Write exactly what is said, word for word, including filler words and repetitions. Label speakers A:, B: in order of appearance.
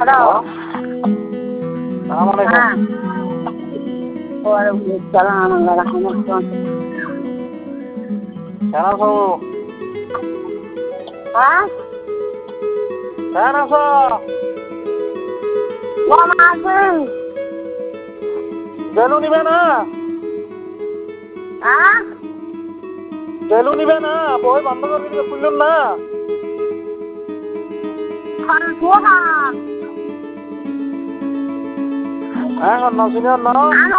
A: Hello
B: আসসালামু আলাইকুম।
A: হ্যাঁ ওয়ালাইকুম আসসালাম ওয়া রাহমাতুল্লাহ।
B: কেন আছো?
A: হ্যাঁ
B: কেন আছো?
A: কম আছেন?
B: বেলু নিবে না?
A: হ্যাঁ
B: বেলু নিবে না? বই বন্ধ করে দিলে খুললুম না।
A: খান খান
B: হ্যাঁ, নসিনের ন